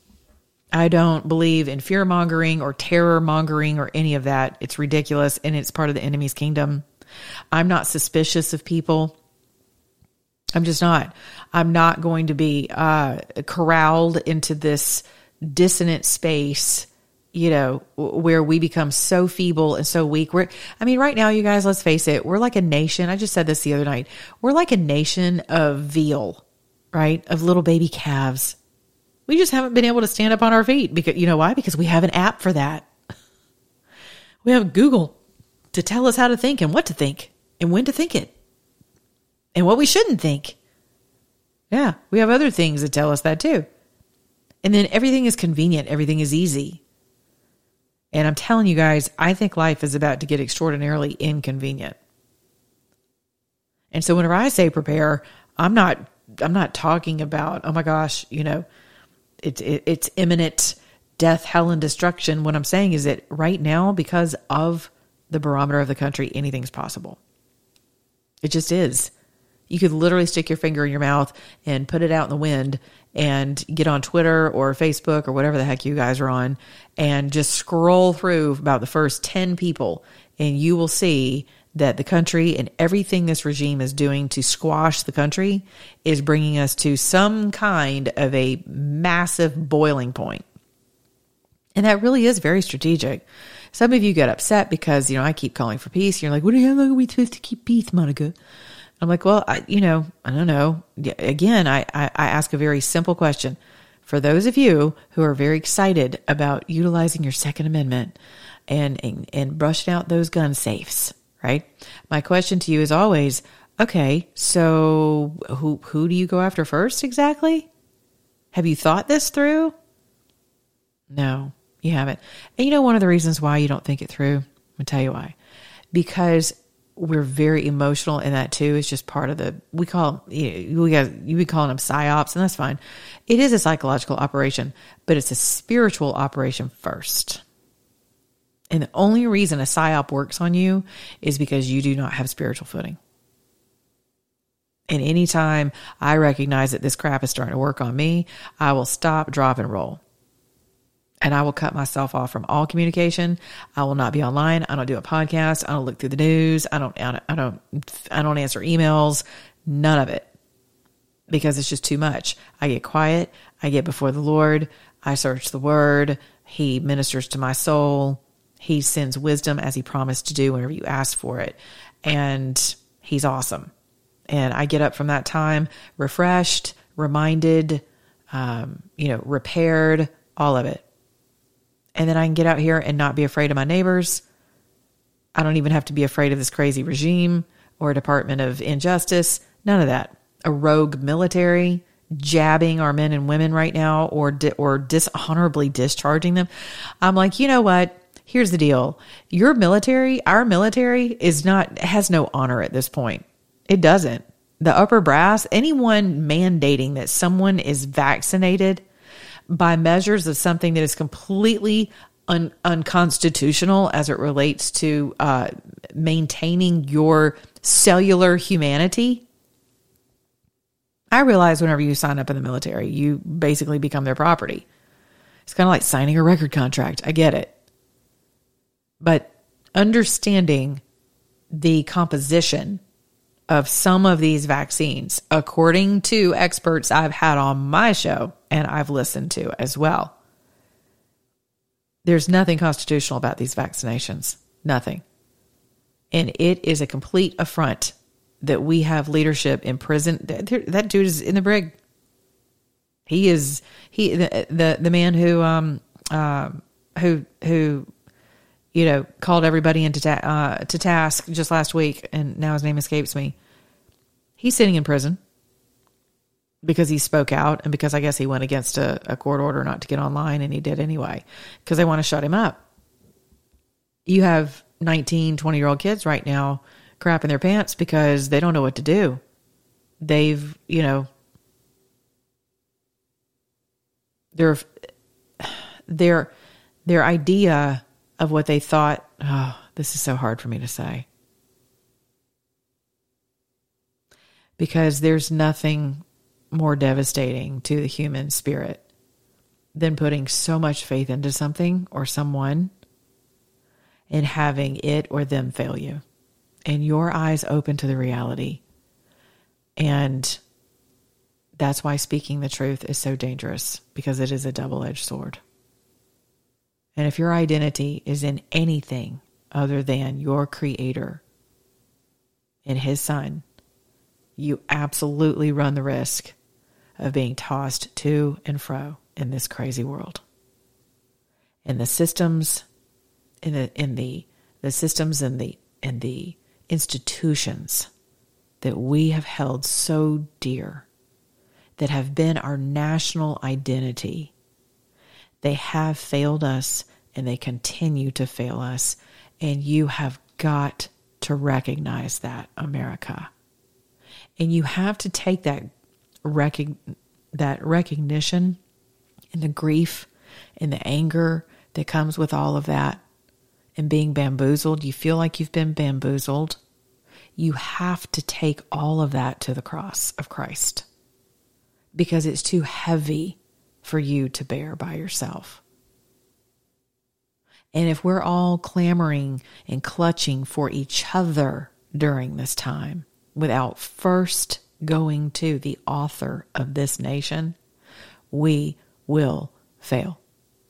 I don't believe in fear mongering or terror mongering or any of that. It's ridiculous, and it's part of the enemy's kingdom. I'm not suspicious of people. I'm just not. I'm not going to be uh, corralled into this dissonant space, you know, where we become so feeble and so weak. We're, I mean, right now, you guys, let's face it. We're like a nation. I just said this the other night. We're like a nation of veal, right? Of little baby calves. We just haven't been able to stand up on our feet because, you know why? Because we have an app for that. We have Google to tell us how to think and what to think and when to think it and what we shouldn't think. Yeah, we have other things that tell us that too. And then everything is convenient. Everything is easy. And I'm telling you guys, I think life is about to get extraordinarily inconvenient. And so whenever I say prepare, I'm not, I'm not talking about, oh my gosh, you know, it's, it, it's imminent death, hell, and destruction. What I'm saying is that right now, because of the barometer of the country, anything's possible. It just is. You could literally stick your finger in your mouth and put it out in the wind and get on Twitter or Facebook or whatever the heck you guys are on and just scroll through about the first ten people, and you will see that the country and everything this regime is doing to squash the country is bringing us to some kind of a massive boiling point. And that really is very strategic. Some of you get upset because, you know, I keep calling for peace. You're like, what the hell are we supposed to keep peace, Monica? I'm like, well, I, you know, I don't know. Again, I, I, I ask a very simple question. For those of you who are very excited about utilizing your Second Amendment and, and, and brushing out those gun safes, right? My question to you is always, okay, so who, who do you go after first exactly? Have you thought this through? No, you haven't. And you know, one of the reasons why you don't think it through, I'm going to tell you why. Because we're very emotional in that too. It's just part of the, we call, you know, we guys, you be calling them psyops, and that's fine. It is a psychological operation, but it's a spiritual operation first. And the only reason a psyop works on you is because you do not have spiritual footing. And anytime I recognize that this crap is starting to work on me, I will stop, drop, and roll. And I will cut myself off from all communication. I will not be online. I don't do a podcast. I don't look through the news. I don't, I don't, I don't, I don't answer emails. None of it. Because it's just too much. I get quiet. I get before the Lord. I search the word. He ministers to my soul. He sends wisdom as he promised to do whenever you ask for it. And he's awesome. And I get up from that time refreshed, reminded, um, you know, repaired, all of it. And then I can get out here and not be afraid of my neighbors. I don't even have to be afraid of this crazy regime or Department of Injustice. None of that. A rogue military jabbing our men and women right now, or di- or dishonorably discharging them. I'm like, you know what? Here's the deal. Your military, our military, is not has no honor at this point. It doesn't. The upper brass, anyone mandating that someone is vaccinated by measures of something that is completely un- unconstitutional as it relates to uh, maintaining your cellular humanity. I realize whenever you sign up in the military, you basically become their property. It's kind of like signing a record contract. I get it. But understanding the composition of some of these vaccines, according to experts I've had on my show and I've listened to as well, there's nothing constitutional about these vaccinations. Nothing. And it is a complete affront that we have leadership in prison. That dude is in the brig. He is he the the, the man who um uh, who who you know called everybody into ta- uh, to task just last week, and now his name escapes me. He's sitting in prison because he spoke out, and because I guess he went against a, a court order not to get online, and he did anyway because they want to shut him up. You have nineteen, twenty-year-old kids right now crapping their pants because they don't know what to do. They've, you know, their their their idea of what they thought, oh, this is so hard for me to say. Because there's nothing more devastating to the human spirit than putting so much faith into something or someone and having it or them fail you. And your eyes open to the reality. And that's why speaking the truth is so dangerous, because it is a double-edged sword. And if your identity is in anything other than your Creator and His Son, you absolutely run the risk of being tossed to and fro in this crazy world. And the systems, in the in the the systems and the and the institutions that we have held so dear, that have been our national identity, they have failed us and they continue to fail us. And you have got to recognize that, America. And you have to take that rec- that recognition and the grief and the anger that comes with all of that and being bamboozled. You feel like you've been bamboozled. You have to take all of that to the cross of Christ, because it's too heavy for you to bear by yourself. And if we're all clamoring and clutching for each other during this time without first going to the author of this nation, we will fail.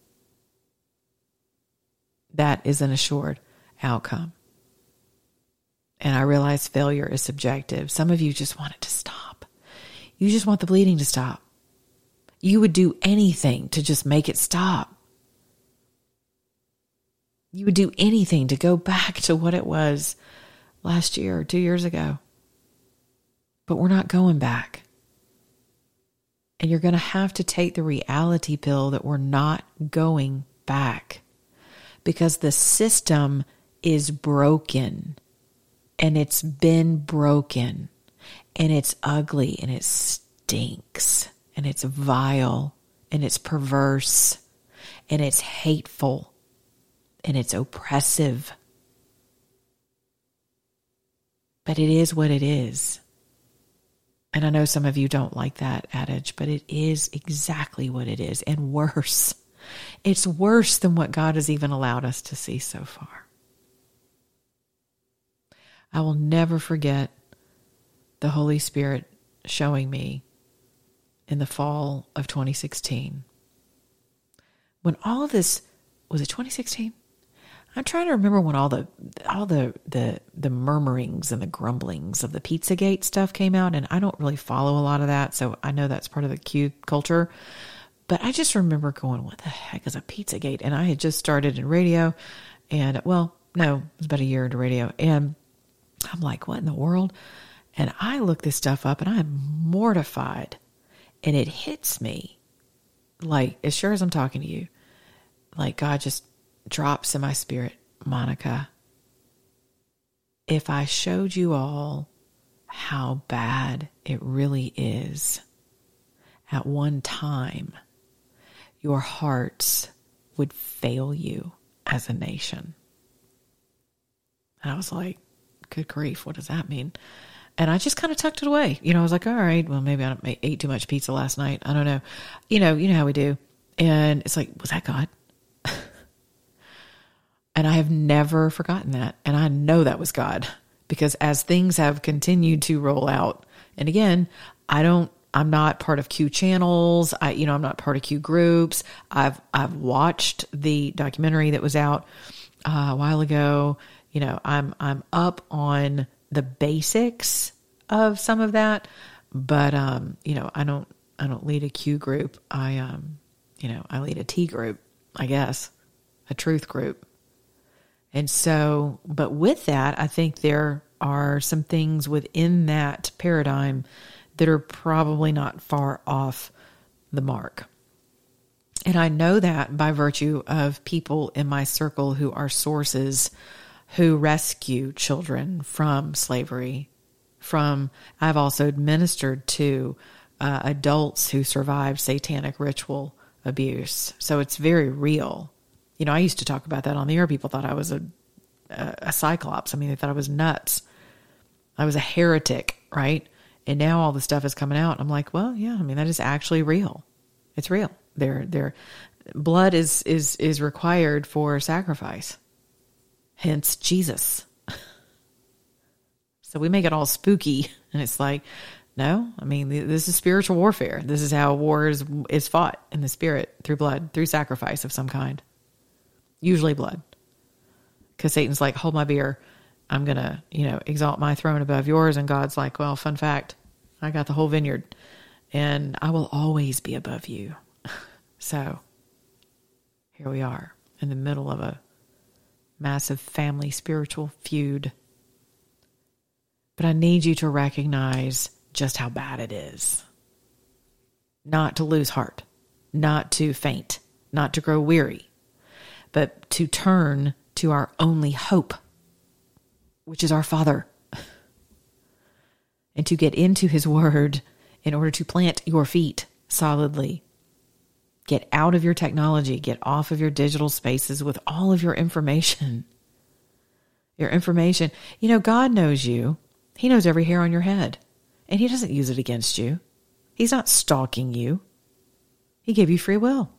That is an assured outcome. And I realize failure is subjective. Some of you just want it to stop. You just want the bleeding to stop. You would do anything to just make it stop. You would do anything to go back to what it was last year or two years ago. But we're not going back. And you're going to have to take the reality pill that we're not going back, because the system is broken, and it's been broken, and it's ugly, and it stinks, and it's vile, and it's perverse, and it's hateful, and it's oppressive. But it is what it is. And I know some of you don't like that adage, but it is exactly what it is, and worse. It's worse than what God has even allowed us to see so far. I will never forget the Holy Spirit showing me in the fall of twenty sixteen. When all of this, was it twenty sixteen? I'm trying to remember when all the all the, the the murmurings and the grumblings of the Pizzagate stuff came out, and I don't really follow a lot of that, so I know that's part of the Q culture. But I just remember going, what the heck is a Pizzagate? And I had just started in radio, and well, no, it was about a year into radio, and I'm like, what in the world? And I look this stuff up, and I'm mortified, and it hits me, like, as sure as I'm talking to you, like God just drops in my spirit, Monica, if I showed you all how bad it really is, at one time, your hearts would fail you as a nation. And I was like, good grief, what does that mean? And I just kind of tucked it away. You know, I was like, all right, well, maybe I ate too much pizza last night. I don't know. You know, you know how we do. And it's like, was that God? And I have never forgotten that. And I know that was God, because as things have continued to roll out, and again, I don't, I'm not part of Q channels. I, you know, I'm not part of Q groups. I've, I've watched the documentary that was out uh, a while ago. You know, I'm, I'm up on the basics of some of that, but, um, you know, I don't, I don't lead a Q group. I, um, you know, I lead a T group, I guess, a truth group. And so, but with that, I think there are some things within that paradigm that are probably not far off the mark. And I know that by virtue of people in my circle who are sources who rescue children from slavery, from, I've also administered to uh, adults who survived satanic ritual abuse. So it's very real. You know, I used to talk about that on the air. People thought I was a, a, a cyclops. I mean, they thought I was nuts. I was a heretic, right? And now all the stuff is coming out. I'm like, well, yeah, I mean, that is actually real. It's real. There, there, blood is, is, is required for sacrifice. Hence Jesus. So we make it all spooky, and it's like, no, I mean, this is spiritual warfare. This is how war is, is fought in the spirit, through blood, through sacrifice of some kind. Usually blood. Because Satan's like, hold my beer. I'm going to, you know, exalt my throne above yours. And God's like, well, fun fact, I got the whole vineyard, and I will always be above you. So here we are in the middle of a massive family spiritual feud. But I need you to recognize just how bad it is. Not to lose heart, not to faint, not to grow weary, but to turn to our only hope, which is our Father, and to get into his word in order to plant your feet solidly. Get out of your technology, get off of your digital spaces with all of your information. Your information, you know, God knows you. He knows every hair on your head, and he doesn't use it against you. He's not stalking you. He gave you free will.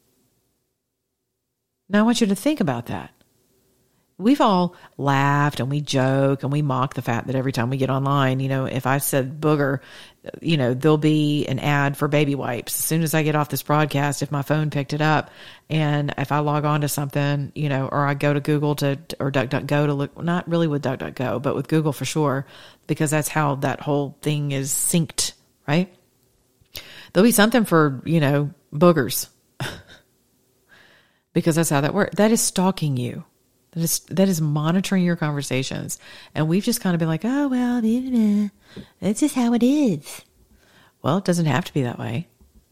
Now I want you to think about that. We've all laughed and we joke and we mock the fact that every time we get online, you know, if I said booger, you know, there'll be an ad for baby wipes. As soon as I get off this broadcast, if my phone picked it up, and if I log on to something, you know, or I go to Google to, or DuckDuckGo to look, not really with DuckDuckGo, but with Google for sure, because that's how that whole thing is synced, right? There'll be something for, you know, boogers. Because that's how that works. That is stalking you. That is, that is monitoring your conversations. And we've just kind of been like, oh, well, that's just how it is. Well, it doesn't have to be that way.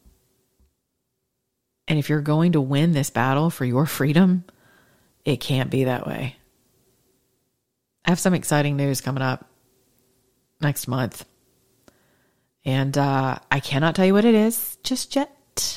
And if you're going to win this battle for your freedom, it can't be that way. I have some exciting news coming up next month. And uh, I cannot tell you what it is just yet.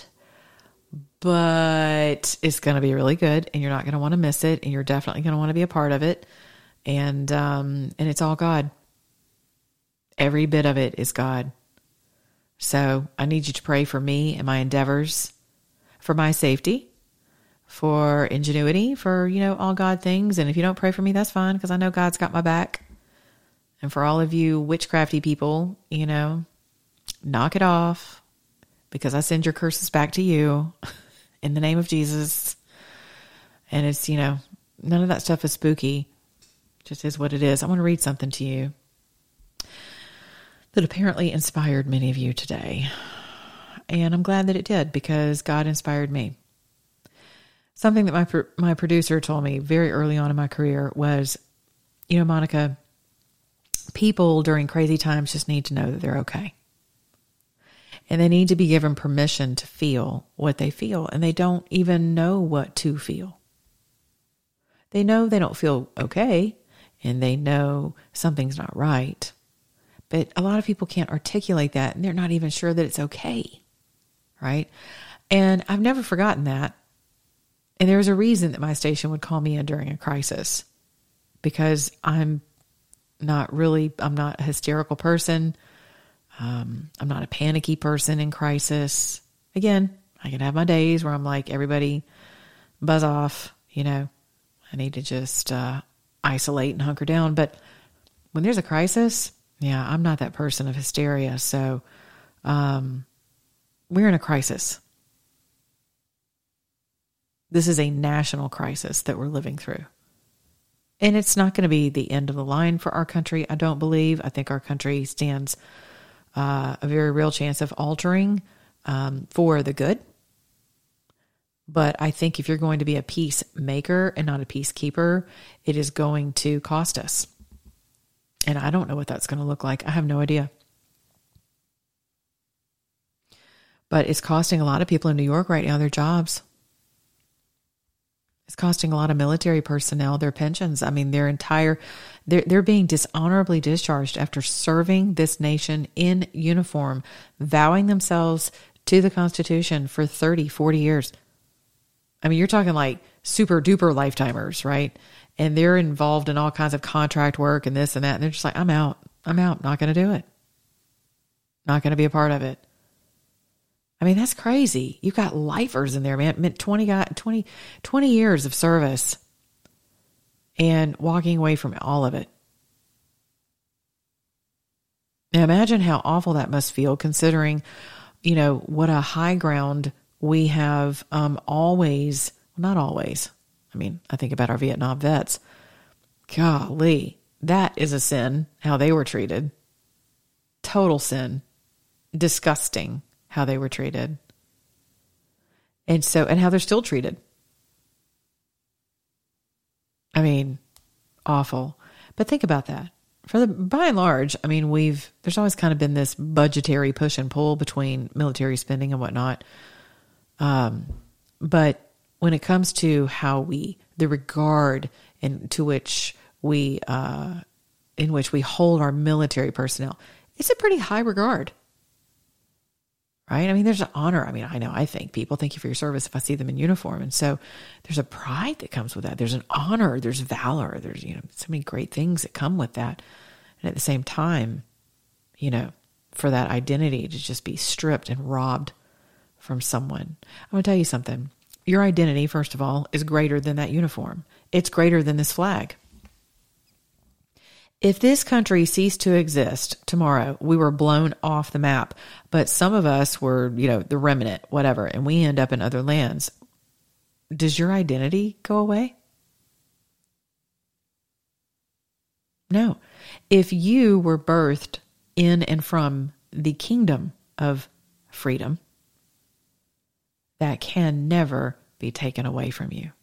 But it's going to be really good, and you're not going to want to miss it, and you're definitely going to want to be a part of it. And um, and it's all God. Every bit of it is God. So I need you to pray for me and my endeavors, for my safety, for ingenuity, for, you know, all God things. And if you don't pray for me, that's fine, because I know God's got my back. And for all of you witchcrafty people, you know, knock it off, because I send your curses back to you. In the name of Jesus. And it's, you know, none of that stuff is spooky. It just is what it is. I want to read something to you that apparently inspired many of you today. And I'm glad that it did, because God inspired me. Something that my my producer told me very early on in my career was, you know, Monica, people during crazy times just need to know that they're okay. And they need to be given permission to feel what they feel. And they don't even know what to feel. They know they don't feel okay. And they know something's not right. But a lot of people can't articulate that. And they're not even sure that it's okay. Right? And I've never forgotten that. And there was a reason that my station would call me in during a crisis. because I'm not really, I'm not a hysterical person. Um, I'm not a panicky person in crisis. Again, I can have my days where I'm like, everybody buzz off, you know, I need to just uh, isolate and hunker down. But when there's a crisis, yeah, I'm not that person of hysteria. So um, we're in a crisis. This is a national crisis that we're living through. And it's not going to be the end of the line for our country, I don't believe. I think our country stands uh, a very real chance of altering um, for the good. But I think if you're going to be a peacemaker and not a peacekeeper, it is going to cost us. And I don't know what that's going to look like. I have no idea. But it's costing a lot of people in New York right now their jobs. It's costing a lot of military personnel their pensions. I mean, their entire, they're, they're being dishonorably discharged after serving this nation in uniform, vowing themselves to the Constitution for thirty, forty years. I mean, you're talking like super duper lifetimers, right? And they're involved in all kinds of contract work and this and that. And they're just like, I'm out. I'm out. Not going to do it. Not going to be a part of it. I mean, that's crazy. You've got lifers in there, man. twenty, twenty, twenty years of service and walking away from all of it. Now imagine how awful that must feel, considering, you know, what a high ground we have um, always, well, not always. I mean, I think about our Vietnam vets. Golly, that is a sin, how they were treated. Total sin. Disgusting how they were treated. And so, and how they're still treated. I mean, awful. But think about that. For the, by and large, I mean, we've, there's always kind of been this budgetary push and pull between military spending and whatnot. Um, but when it comes to how we, the regard in, to which we, uh, in which we hold our military personnel, it's a pretty high regard. Right? I mean, there's an honor. I mean, I know, I thank people. Thank you for your service if I see them in uniform. And so there's a pride that comes with that. There's an honor. There's valor. There's, you know, so many great things that come with that. And at the same time, you know, for that identity to just be stripped and robbed from someone. I'm going to tell you something. Your identity, first of all, is greater than that uniform. It's greater than this flag. If this country ceased to exist tomorrow, we were blown off the map, but some of us were, you know, the remnant, whatever, and we end up in other lands. Does your identity go away? No. If you were birthed in and from the kingdom of freedom, that can never be taken away from you.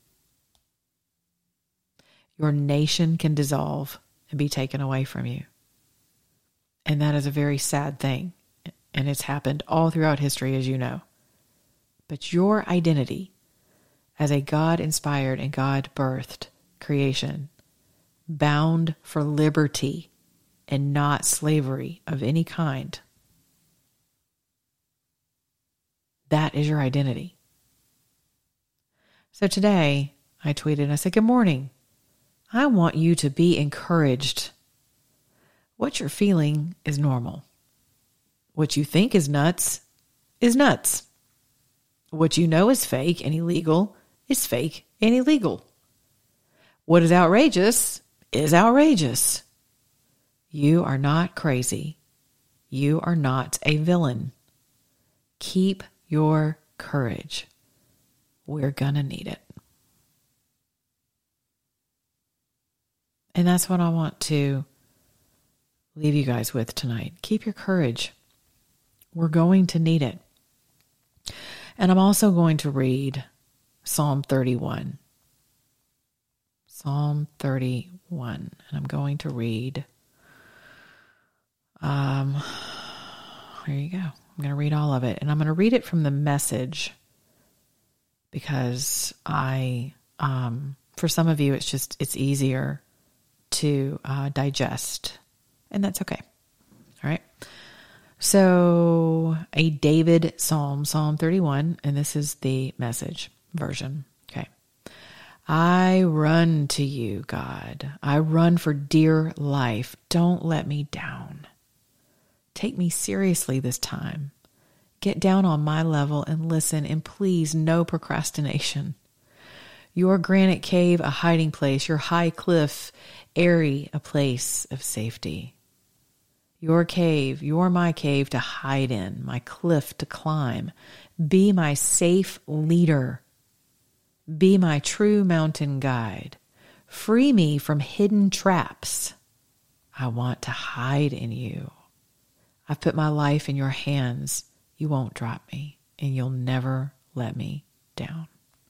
Your nation can dissolve and be taken away from you. And that is a very sad thing. And it's happened all throughout history, as you know. But your identity as a God-inspired and God-birthed creation, bound for liberty and not slavery of any kind, that is your identity. So today, I tweeted and I said, good morning. I want you to be encouraged. What you're feeling is normal. What you think is nuts is nuts. What you know is fake and illegal is fake and illegal. What is outrageous is outrageous. You are not crazy. You are not a villain. Keep your courage. We're gonna need it. And that's what I want to leave you guys with tonight. Keep your courage. We're going to need it. And I'm also going to read Psalm thirty-one. Psalm thirty-one. And I'm going to read, um, here you go. I'm going to read all of it. And I'm going to read it from the Message because I, um, for some of you, it's just, it's easier to uh, digest, and that's okay. All right. So a David Psalm, Psalm thirty-one, and this is the Message version. Okay. I run to you, God. I run for dear life. Don't let me down. Take me seriously this time. Get down on my level and listen, and please, no procrastination. Your granite cave, a hiding place. Your high cliff, airy, a place of safety. Your cave, you're my cave to hide in, my cliff to climb. Be my safe leader. Be my true mountain guide. Free me from hidden traps. I want to hide in you. I've put my life in your hands. You won't drop me, and you'll never let me down.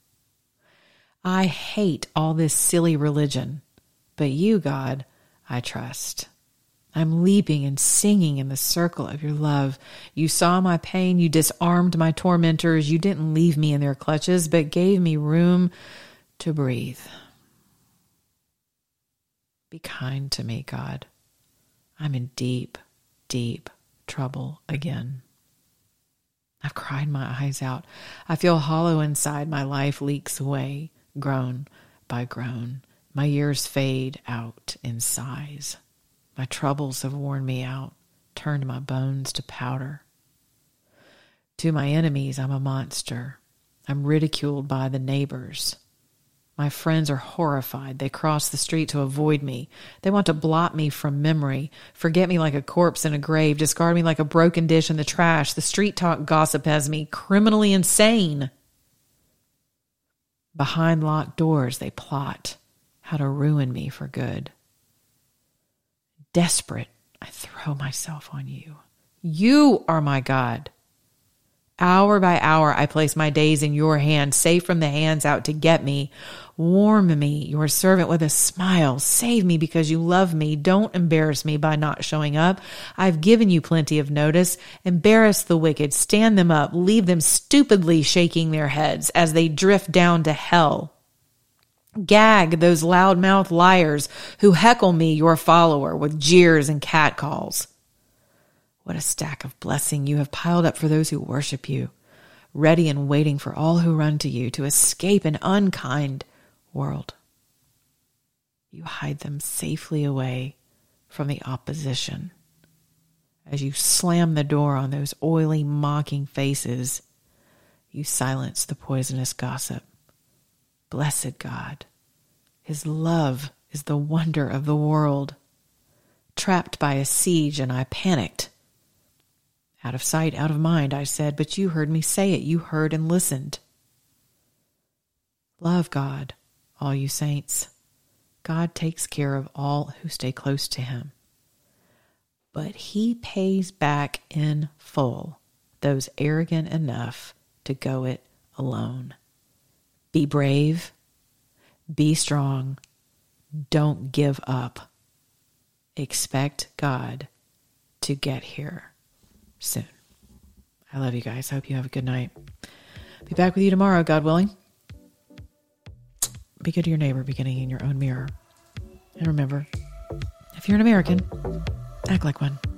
I hate all this silly religion, but you, God, I trust. I'm leaping and singing in the circle of your love. You saw my pain. You disarmed my tormentors. You didn't leave me in their clutches, but gave me room to breathe. Be kind to me, God. I'm in deep, deep trouble again. I've cried my eyes out. I feel hollow inside. My life leaks away, groan by groan. My years fade out in sighs. My troubles have worn me out, turned my bones to powder. To my enemies, I'm a monster. I'm ridiculed by the neighbors. My friends are horrified. They cross the street to avoid me. They want to blot me from memory, forget me like a corpse in a grave, discard me like a broken dish in the trash. The street talk gossip has me criminally insane. Behind locked doors, they plot how to ruin me for good. Desperate, I throw myself on you. You are my God. Hour by hour, I place my days in your hand, safe from the hands out to get me. Warm me, your servant, with a smile. Save me because you love me. Don't embarrass me by not showing up. I've given you plenty of notice. Embarrass the wicked. Stand them up. Leave them stupidly shaking their heads as they drift down to hell. Gag those loudmouth liars who heckle me, your follower, with jeers and catcalls. What a stack of blessing you have piled up for those who worship you, ready and waiting for all who run to you to escape an unkind world. You hide them safely away from the opposition. As you slam the door on those oily, mocking faces, you silence the poisonous gossip. Blessed God, his love is the wonder of the world. Trapped by a siege, and I panicked. Out of sight, out of mind, I said, but you heard me say it. You heard and listened. Love God, all you saints. God takes care of all who stay close to him. But he pays back in full those arrogant enough to go it alone. Be brave. Be strong. Don't give up. Expect God to get here soon. I love you guys. I hope you have a good night. Be back with you tomorrow, God willing. Be good to your neighbor, beginning in your own mirror. And remember, if you're an American, act like one.